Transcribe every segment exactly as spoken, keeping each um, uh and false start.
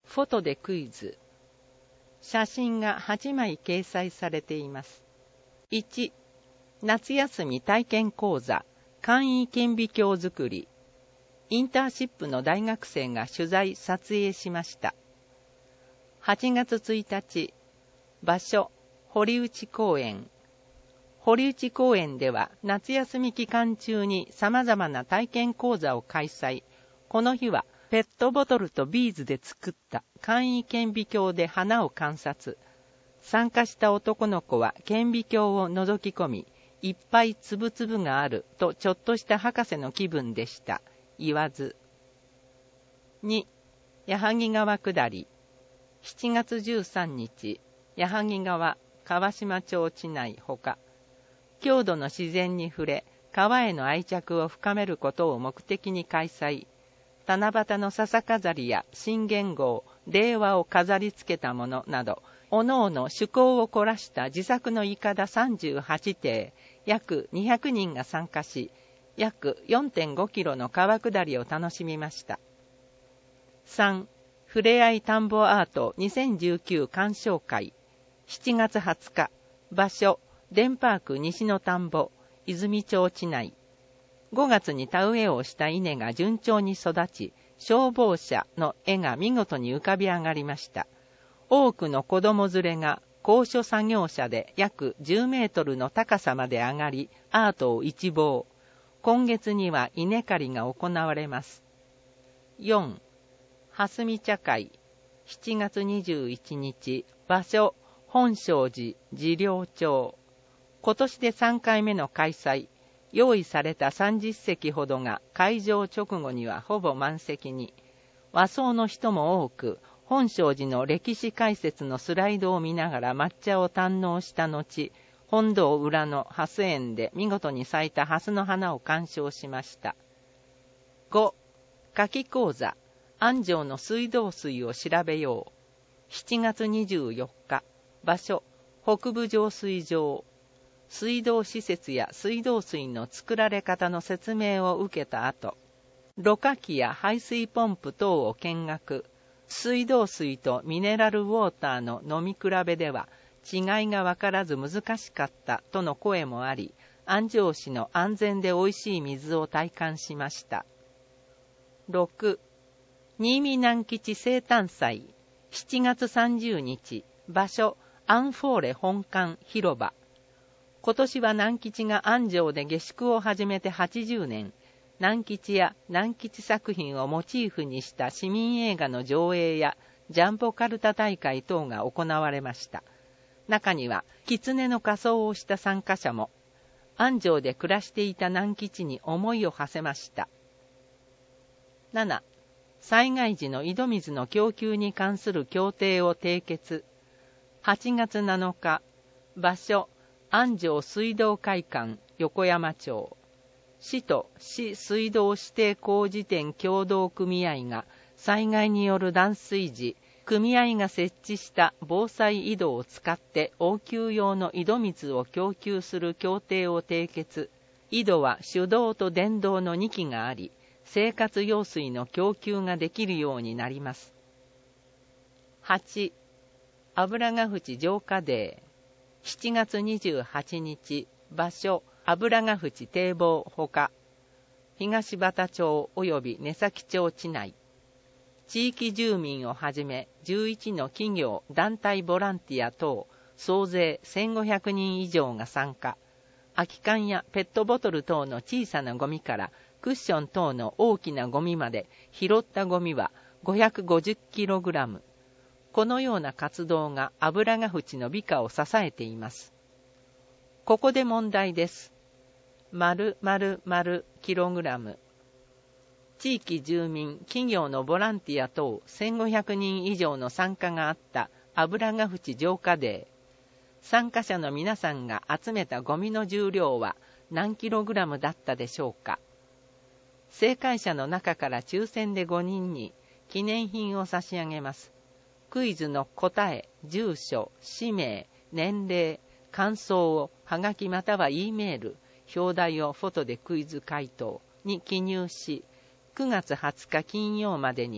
フォトでクイズ。写真がはちまい掲載されています。いち、夏休み体験講座、簡易顕微鏡作り。インターシップの大学生が取材・撮影しました。はちがつついたち、場所、堀内公園。堀内公園では夏休み期間中に様々な体験講座を開催。この日はペットボトルとビーズで作った簡易顕微鏡で花を観察。参加した男の子は顕微鏡を覗き込み、いっぱいつぶつぶがあるとちょっとした博士の気分でした。言わず。に、矢作川下り。しちがつじゅうさんにち、矢作川、川島町地内ほか、郷土の自然に触れ、川への愛着を深めることを目的に開催。七夕の笹飾りや新元号、令和を飾り付けたものなど、おのおの趣向を凝らした自作のいかださんじゅうはちてい、約にひゃくにんが参加し、約 よんてんごキロの川下りを楽しみました。さん、ふれあい田んぼアートにせんじゅうきゅう鑑賞会。しちがつはつか、場所、デンパーク西の田んぼ、泉町地内。ごがつに田植えをした稲が順調に育ち、消防車の絵が見事に浮かび上がりました。多くの子供連れが高所作業車で約じゅうメートルの高さまで上がり、アートを一望。今月には稲刈りが行われます。よん、蓮見茶会。しちがつにじゅういちにち、場所、本證寺、治療町。今年でさんかいめの開催。用意されたさんじゅっせきほどが会場直後にはほぼ満席に。和装の人も多く、本證寺の歴史解説のスライドを見ながら抹茶を堪能した後、本堂裏の蓮園で見事に咲いた蓮の花を鑑賞しました。ご、夏季講座、安城の水道水を調べよう。しちがつにじゅうよっか、場所、北部浄水場。水道施設や水道水の作られ方の説明を受けた後、ろ過器や排水ポンプ等を見学。水道水とミネラルウォーターの飲み比べでは違いが分からず難しかったとの声もあり、安城市の安全でおいしい水を体感しました。ろく、新見南吉生誕祭。しちがつさんじゅうにち、場所、アンフォーレ本館広場。今年は南吉が安城で下宿を始めてはちじゅうねん。南吉や南吉作品をモチーフにした市民映画の上映やジャンボカルタ大会等が行われました。中には狐の仮装をした参加者も、安城で暮らしていた南吉に思いを馳せました。なな、災害時の井戸水の供給に関する協定を締結。はちがつなのか、場所、安城水道会館横山町。市と市水道指定工事店協同組合が災害による断水時、組合が設置した防災井戸を使って応急用の井戸水を供給する協定を締結。井戸は手動と電動のにきがあり、生活用水の供給ができるようになります。はち、油ヶ淵浄化デー。しちがつにじゅうはちにち、場所、油ヶ淵堤防ほか、東畑町及び根崎町地内。地域住民をはじめじゅういちの企業、団体ボランティア等、総勢せんごひゃくにん以上が参加。空き缶やペットボトル等の小さなゴミからクッション等の大きなゴミまで拾ったゴミはごひゃくごじゅっキログラム。このような活動が油ヶ淵の美化を支えています。ここで問題です。丸丸丸キログラム。地域住民、企業のボランティア等せんごひゃくにん以上の参加があった油ヶ淵浄化デー。参加者の皆さんが集めたゴミの重量は何キログラムだったでしょうか。正解者の中から抽選でごにんに記念品を差し上げます。クイズの答え、住所、氏名、年齢、感想をはがきまたは E メール、表題をフォトでクイズ回答に記入し、くがつはつか金曜までに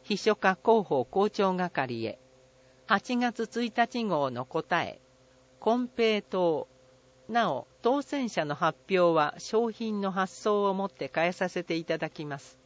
秘書課広報校長係へ。はちがつついたち号の答え。金平糖。なお、当選者の発表は商品の発送をもって変えさせていただきます。